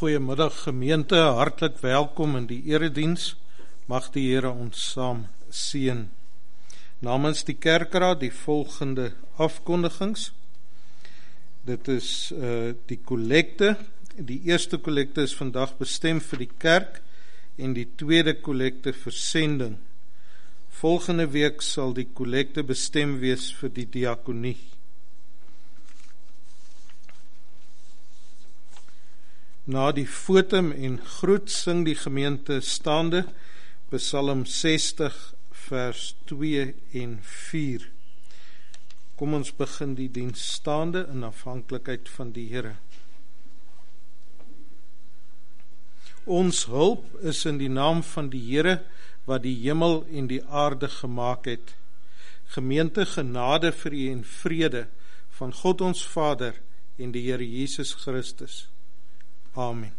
Goeiemiddag gemeente, hartlik welkom in die erediens. Mag die Here ons saam seën. Namens die kerkraad die volgende afkondigings. Dit is die kollekte. Die eerste kollekte is vandag bestem vir die kerk en die tweede kollekte vir sending. Volgende week sal die kollekte bestem wees vir die diakonie. Na die fotum en groet sing die gemeente staande Psalm 60 vers 2 en 4. Kom ons begin die diens staande in afhanklikheid van die Here. Ons hulp is in die naam van die Here wat die hemel en die aarde gemaak het. Gemeente, genade vir u en vrede van God ons Vader en die Here Jesus Christus. Amen.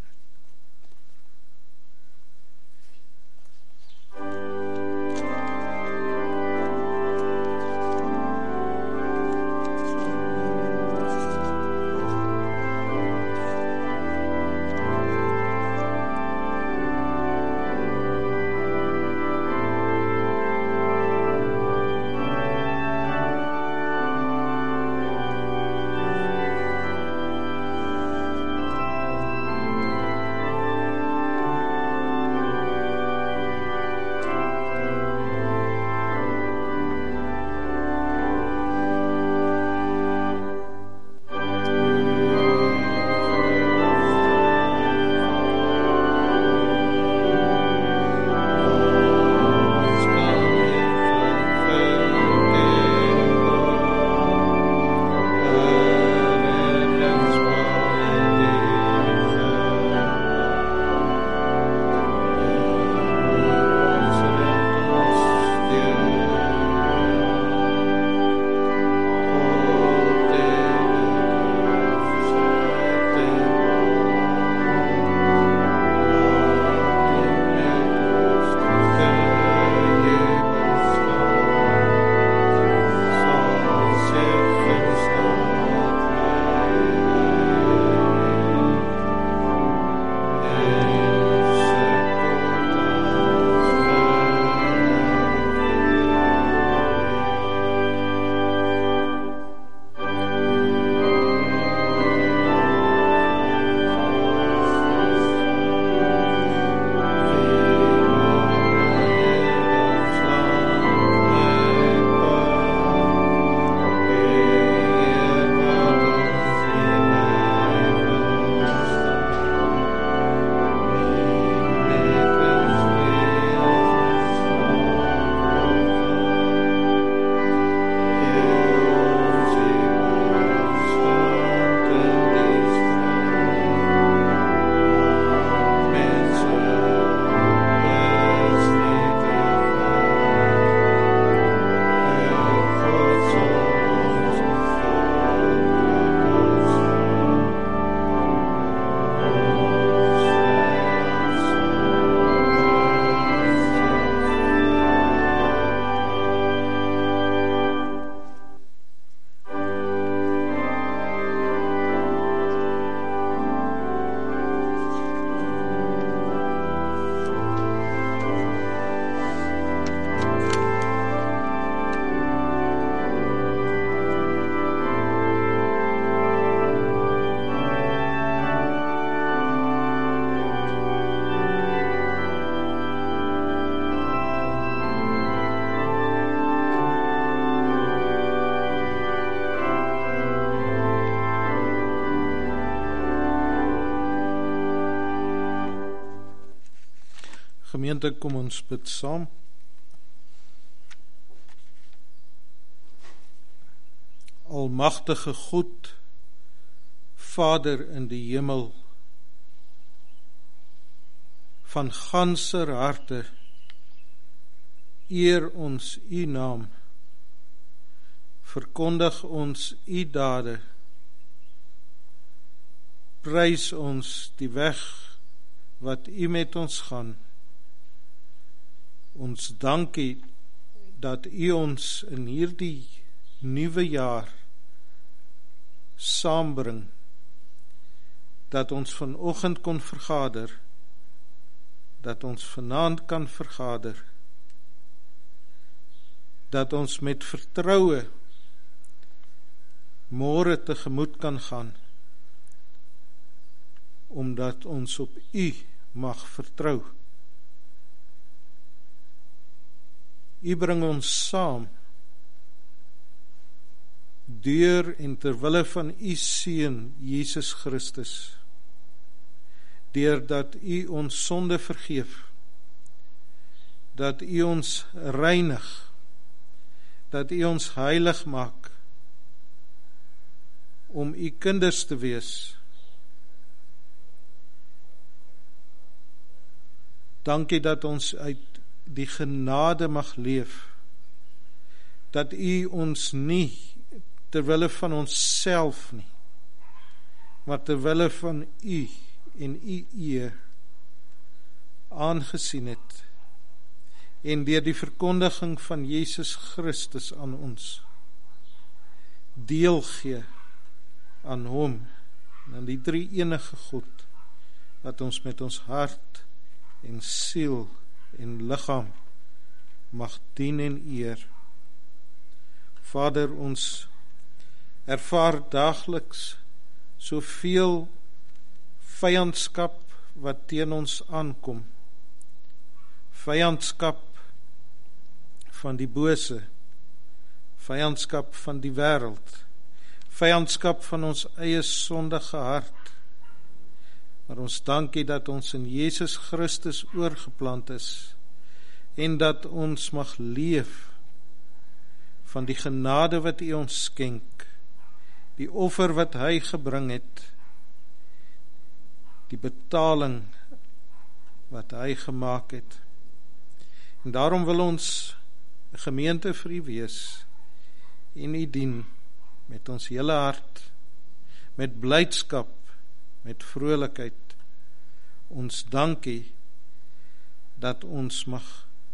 Gemeente, kom ons bid saam. Almagtige God, Vader in die hemel, van ganser harte eer ons u naam, verkondig ons u dade, prys ons die weg wat u met ons gaan. Ons dank u dat u ons in hierdie nuwe jaar saambring, dat ons vanoggend kon vergader, dat ons vanaand kan vergader, dat ons met vertroue môre tegemoet kan gaan, omdat ons op U mag vertrou. U bring ons saam, deur en terwille van U Seun, Jesus Christus, deurdat U ons sonde vergeef, dat U ons reinig, dat U ons heilig maak, om U kinders te wees. Dankie dat ons uit die genade mag leef, dat U ons nie terwille van onsself nie, maar terwille van U en U eer aangesien het, en deur die verkondiging van Jesus Christus aan ons deel gee aan Hom, en aan die drie enige God, wat ons met ons hart en siel en liggaam mag dien en eer. Vader, ons ervaar daagliks soveel vyandskap wat teen ons aankom. Vyandskap van die bose, vyandskap van die wêreld, vyandskap van ons eie sondige hart. Maar ons dankie dat ons in Jesus Christus oorgeplant is, en dat ons mag leef van die genade wat U ons skenk, die offer wat Hy gebring het, die betaling wat Hy gemaak het. En daarom wil ons 'n gemeente vir U wees, en U dien met ons hele hart, met blydskap, met vrolikheid. Ons dankie dat ons mag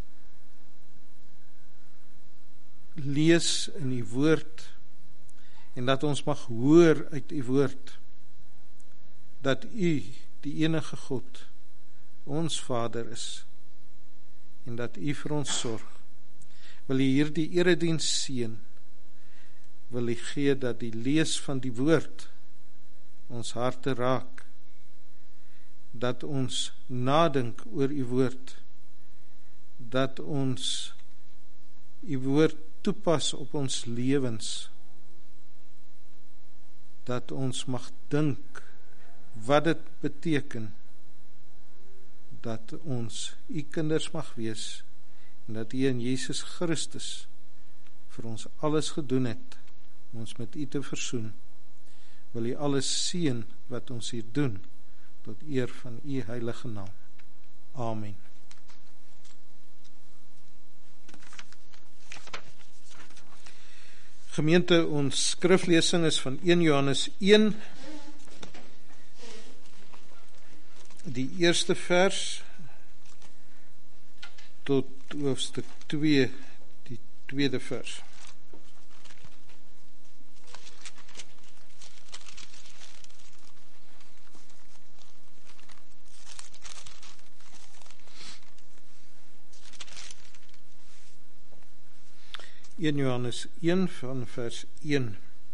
lees in U woord, en dat ons mag hoor uit U woord, dat U die enige God, ons Vader is, en dat U vir ons sorg. Wil U hierdie erediens seën, wil U gee dat die lees van die woord ons harte raak, dat ons nadink oor U woord, dat ons U woord toepas op ons lewens, dat ons mag dink wat dit beteken, dat ons U kinders mag wees, en dat U in Jesus Christus vir ons alles gedoen het, om ons met U te versoen. Wil U alles seën wat ons hier doen, tot eer van U heilige naam. Amen. Gemeente, ons skriflesing is van 1 Johannes 1, die eerste vers, tot hoofstuk 2, die tweede vers. Johannes 1 van vers 1.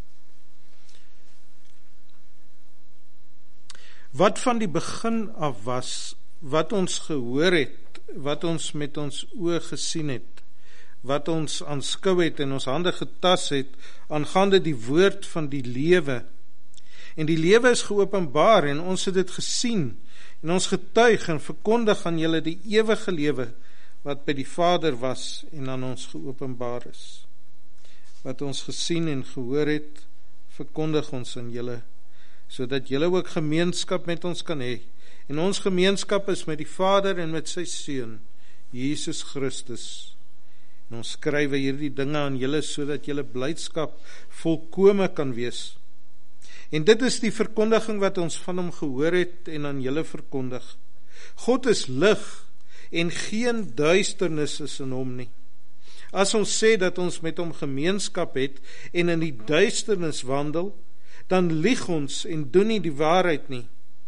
Wat van die begin af was, wat ons gehoor het, wat ons met ons oë gesien het, wat ons aanskou het en ons hande getas het, aangaande die woord van die lewe. En die lewe is geopenbaar en ons het dit gesien, en ons getuig en verkondig aan julle die ewige lewe, wat by die Vader was en aan ons geopenbaar is. Wat ons gesien en gehoor het, verkondig ons aan julle, sodat julle ook gemeenskap met ons kan hê. En ons gemeenskap is met die Vader en met sy Seun, Jesus Christus. En ons skrywe hierdie dinge aan julle, sodat julle blydskap volkome kan wees. En dit is die verkondiging wat ons van hom gehoor het en aan julle verkondig. God is lig, en geen duisternis is in hom nie. As ons sê dat ons met hom gemeenskap het en in die duisternis wandel, dan lieg ons en doen nie die waarheid nie.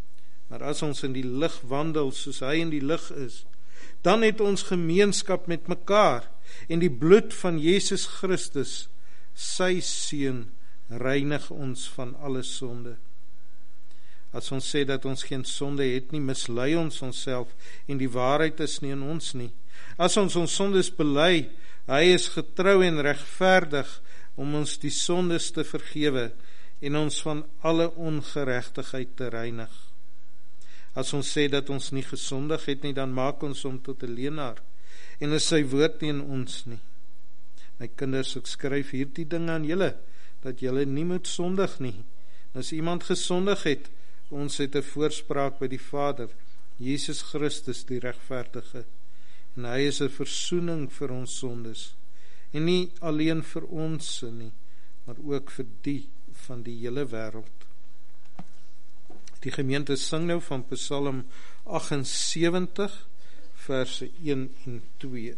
Maar as ons in die lig wandel, soos hy in die lig is, dan het ons gemeenskap met mekaar, en die bloed van Jesus Christus, sy seun, reinig ons van alle sonde. As ons sê dat ons geen sonde het nie, mislei ons onsself, en die waarheid is nie in ons nie. As ons sondes bely, hy is getrou en regverdig, om ons die sondes te vergewe, en ons van alle ongeregtigheid te reinig. As ons sê dat ons nie gesondig het nie, dan maak ons hom tot 'n leienaar, en is sy woord nie in ons nie. My kinders, ek skryf hierdie dinge aan julle, dat julle nie moet sondig nie. As iemand gesondig het, ons het 'n voorspraak by die Vader, Jesus Christus die regverdige, en hy is 'n versoening vir ons sondes, en nie alleen vir ons nie, maar ook vir die van die hele wêreld. Die gemeente sing nou van Psalm 78, verse 1 en 2.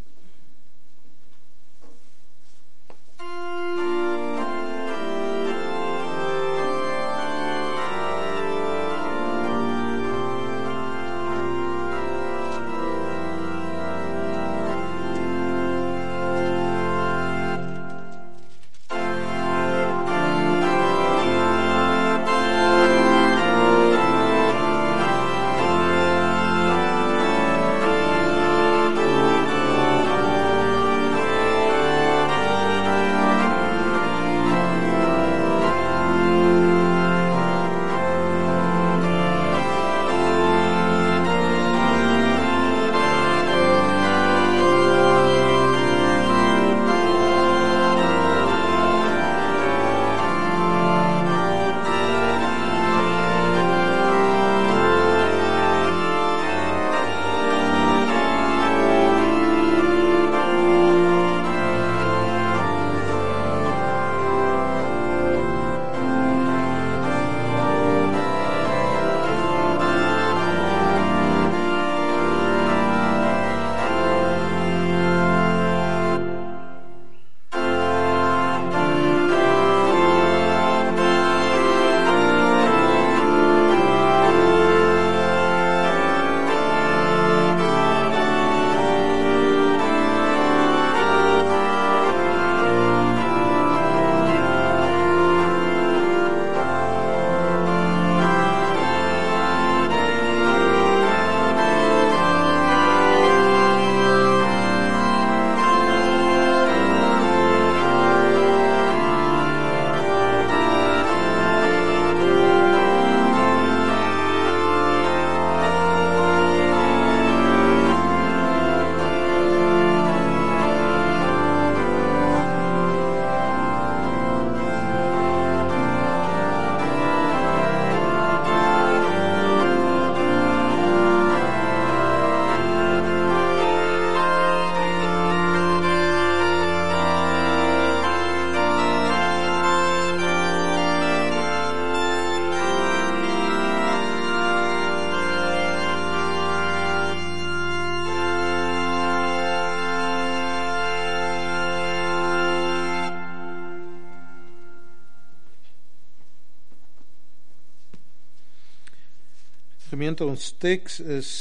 Gemeente, ons teks is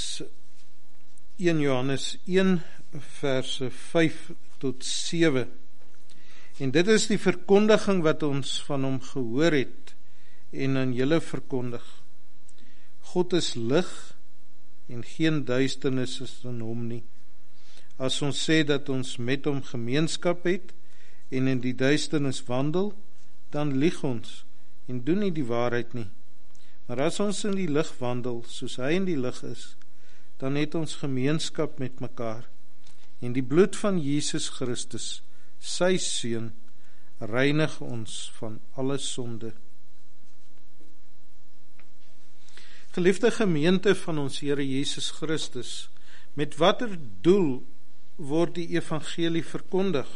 1 Johannes 1 verse 5 tot 7. En dit is die verkondiging wat ons van hom gehoor het en aan julle verkondig. God is lig en geen duisternis is in hom nie. As ons sê dat ons met hom gemeenskap het en in die duisternis wandel, dan lieg ons en doen nie die waarheid nie. Maar as ons in die lig wandel, soos hy in die lig is, dan het ons gemeenskap met mekaar. En die bloed van Jesus Christus, sy seun, reinig ons van alle sonde. Geliefde gemeente van ons Here Jesus Christus, met watter doel word die evangelie verkondig?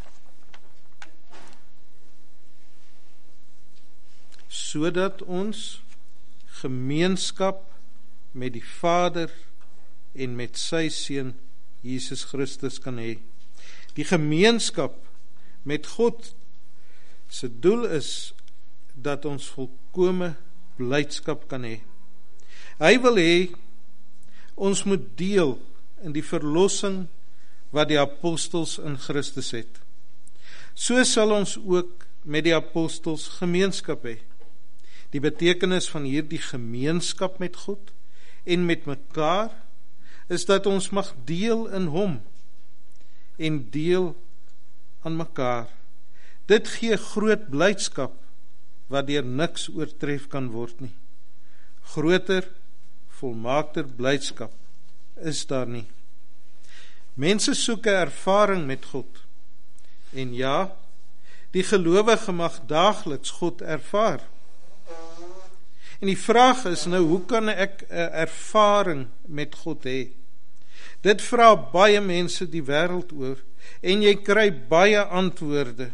Sodat ons gemeenskap met die Vader en met sy seun Jesus Christus kan hê. Die gemeenskap met God se doel is dat ons volkome blydskap kan hê. Hy wil hê ons moet deel in die verlossing wat die apostels in Christus het. So sal ons ook met die apostels gemeenskap hê. Die betekenis van hierdie gemeenskap met God en met mekaar is dat ons mag deel in hom en deel aan mekaar. Dit gee groot blydskap wat deur niks oortref kan word nie. Groter, volmaakter blydskap is daar nie. Mense soek 'n ervaring met God. En ja, die gelowige mag daagliks God ervaar. En die vraag is nou, hoe kan ek 'n ervaring met God hê? Dit vra baie mense die wêreld oor en jy kry baie antwoorde.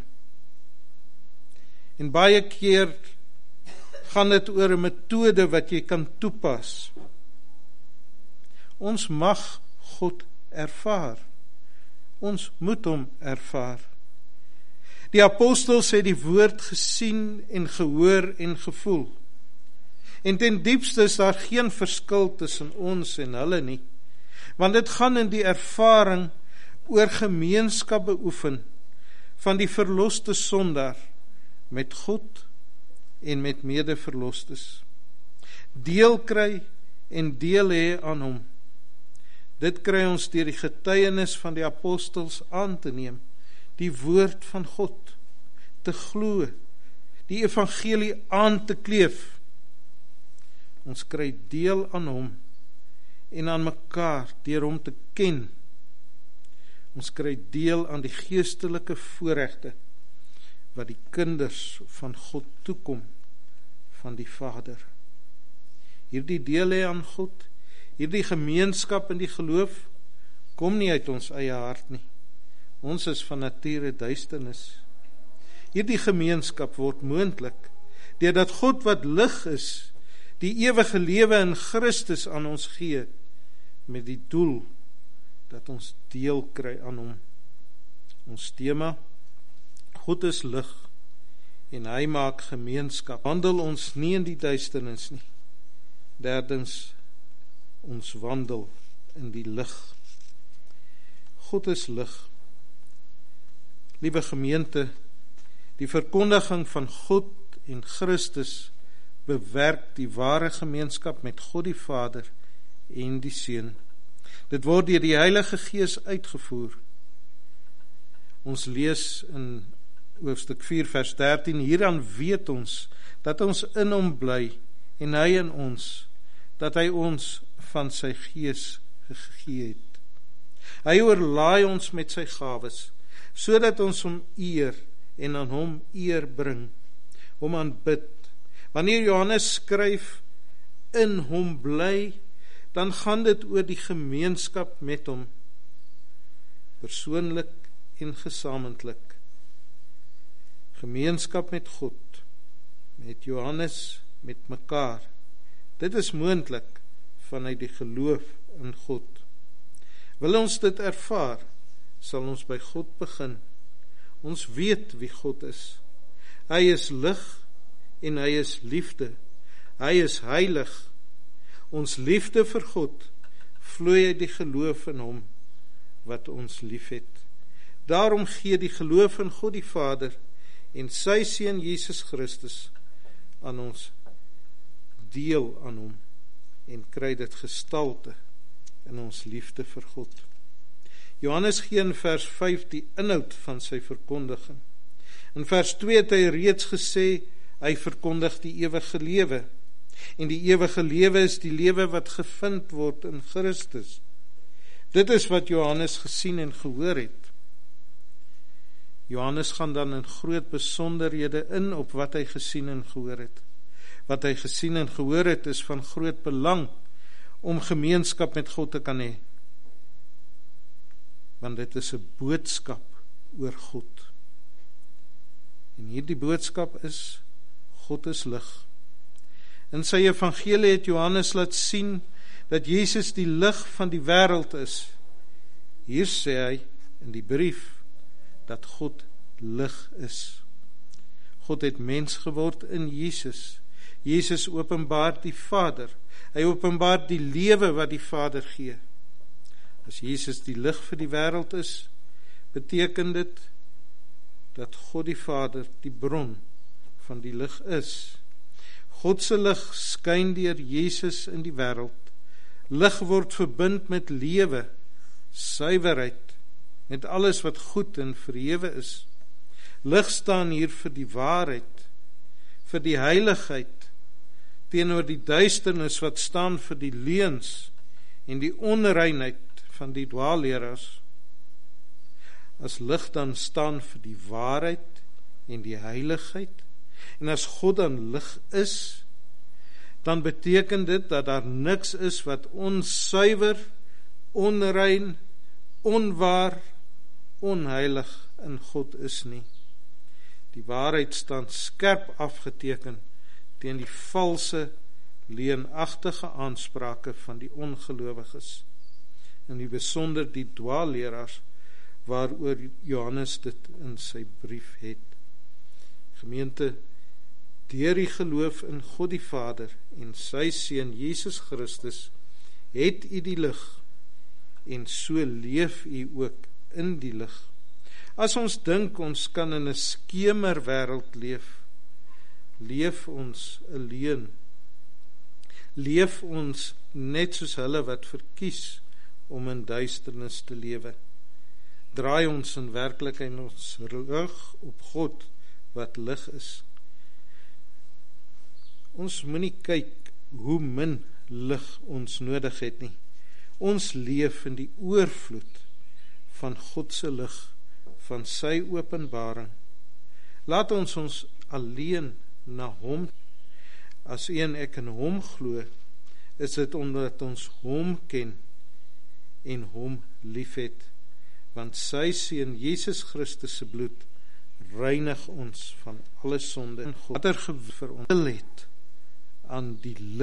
En baie keer gaan dit oor 'n metode wat jy kan toepas. Ons mag God ervaar. Ons moet hom ervaar. Die apostels het die woord gesien en gehoor en gevoel. En ten diepste is daar geen verskil tussen ons en hulle nie. Want dit gaan in die ervaring oor gemeenskap beoefen van die verloste sondaar met God en met medeverlostes. Deel kry en deel hê aan hom. Dit kry ons deur die getuienis van die apostels aan te neem, die woord van God te glo, die evangelie aan te kleef. Ons kry deel aan hom en aan mekaar deur hom te ken. Ons kry deel aan die geestelike voorregte wat die kinders van God toekom van die Vader. Hierdie deel hê aan God, hierdie gemeenskap in die geloof kom nie uit ons eie hart nie. Ons is van nature duisternis. Hierdie gemeenskap word moontlik deurdat God wat lig is, die ewige lewe in Christus aan ons gee, met die doel dat ons deel kry aan hom. Ons tema, God is lig en hy maak gemeenskap. Wandel ons nie in die duisternis nie. Derdens, ons wandel in die lig. God is lig. Liewe gemeente, die verkondiging van God en Christus bewerk die ware gemeenskap met God die Vader en die Seun. Dit word deur die Heilige Gees uitgevoer. Ons lees in hoofstuk 4 vers 13, hieraan weet ons dat ons in hom bly en hy in ons, dat hy ons van sy Gees gegee het. Hy oorlaai ons met sy gawes, sodat ons hom eer en aan hom eer bring, hom aanbid. Wanneer Johannes skryf, in hom bly, dan gaan dit oor die gemeenskap met hom, persoonlik en gesamentlik. Gemeenskap met God, met Johannes, met mekaar. Dit is moontlik vanuit die geloof in God. Wil ons dit ervaar, sal ons by God begin. Ons weet wie God is. Hy is lig en hy is liefde. Hy is heilig. Ons liefde vir God vloei uit die geloof in hom wat ons liefhet. Daarom gee die geloof in God die Vader en sy Seun Jesus Christus aan ons deel aan hom en kry dit gestalte in ons liefde vir God. Johannes gee in vers 5 die inhoud van sy verkondiging. In vers 2 het hy reeds gesê, hy verkondig die ewige lewe. En die ewige lewe is die lewe wat gevind word in Christus. Dit is wat Johannes gesien en gehoor het. Johannes gaan dan in groot besonderhede in op wat hy gesien en gehoor het. Wat hy gesien en gehoor het is van groot belang om gemeenskap met God te kan hê. Want dit is 'n boodskap oor God. En hierdie boodskap is, God is lig. In sy evangelie het Johannes laat sien dat Jesus die lig van die wêreld is. Hier sê hy in die brief dat God lig is. God het mens geword in Jesus. Jesus openbaar die Vader. Hy openbaar die lewe wat die Vader gee. As Jesus die lig vir die wêreld is, beteken dit dat God die Vader die bron van die lig is. God se lig skyn deur Jesus in die wêreld. Lig word verbind met lewe, suiwerheid, met alles wat goed en verhewe is. Lig staan hier vir die waarheid, vir die heiligheid, teenoor die duisternis wat staan vir die leuns en die onreinheid van die dwaalleraars. As lig dan staan vir die waarheid en die heiligheid, en as God dan lig is, dan beteken dit dat daar niks is wat onsuiwer, onrein, onwaar, onheilig in God is nie. Die waarheid staan skerp afgeteken teen die valse, leuenagtige aansprake van die ongelowiges, in die besonder die dwaalleraars, waaroor Johannes dit in sy brief het. Gemeente, deur die geloof in God die Vader en sy Seun Jesus Christus, het u die lig, en so leef u ook in die lig. As ons dink ons kan in 'n skemerwêreld leef, leef ons alleen. Leef ons net soos hulle wat verkies om in duisternis te lewe. Draai ons in werklikheid ons rug op God wat lig is. Ons moenie kyk hoe min lig ons nodig het nie. Ons leef in die oorvloed van God se lig, van sy openbaring. Laat ons alleen na hom. As u en ek in hom glo, is dit omdat ons hom ken en hom liefhet, want sy Seun Jesus Christus se bloed reinig ons van alle sonde. God het vir ons wil het aan die lig